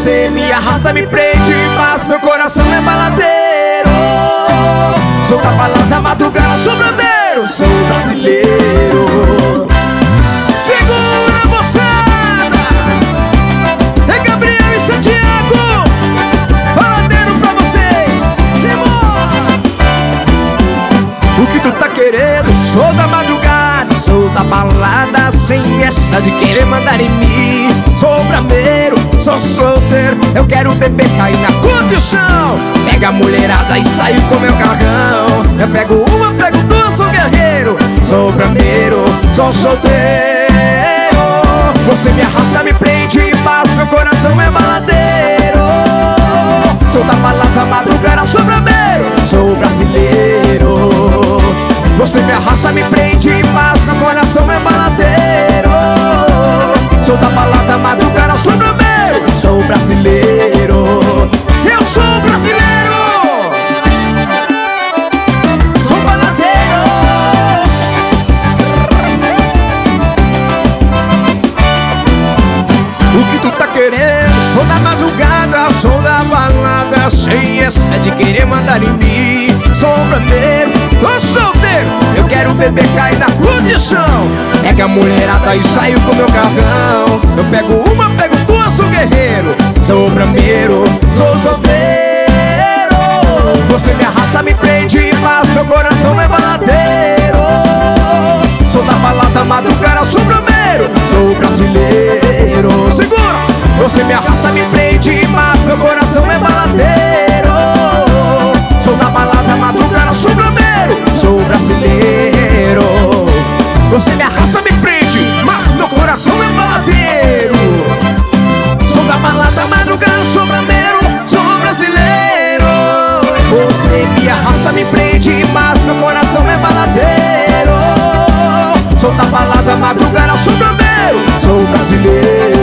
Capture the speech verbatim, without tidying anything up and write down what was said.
Você me arrasta, me prende, mas meu coração é baladeiro. Sou da balada, madrugada, sou brameiro, sou brasileiro. Segura, moçada! É Gabriel e Santiago, baladeiro pra vocês. Simão! O que tu tá querendo? Sou da madrugada, sou da balada, sem essa de querer mandar em mim. Sou brameiro, sou solteiro, eu quero beber, cair na condição. Pega a mulherada e saio com meu carrão. Eu pego uma, pego duas, sou guerreiro. Sou brameiro, sou solteiro. Você me arrasta, me prende, mas meu coração é baladeiro. Sou da balada, madrugada, sou brameiro, sou brasileiro. Você me arrasta, me prende, mas meu coração é baladeiro. Sou da balada, madrugada, sou brameiro, sou brasileiro. Eu sou brasileiro, sou baladeiro. O que tu tá querendo? Sou da madrugada, sou da balada, sem essa de querer mandar em mim. Sou brameiro, tô solteiro, eu quero beber, cair na condição. Pega a mulherada e saio com meu carrão. Eu pego uma, pego duas, sou guerreiro. Sou brameiro, sou solteiro. Você me arrasta, me prende, mas meu coração é baladeiro. Sou da balada, madrugada, sou brameiro, sou brasileiro. Segura! Você me arrasta, me prende, mas meu coração é baladeiro. Sou da balada, madrugada, sou brameiro, sou brasileiro. Você me arrasta, me prende, mas meu coração é baladeiro. Sou da balada, madrugada, sou brameiro, sou brasileiro. Você me arrasta, me prende, mas meu coração é baladeiro. Sou da balada, madrugada, sou brameiro, sou brasileiro.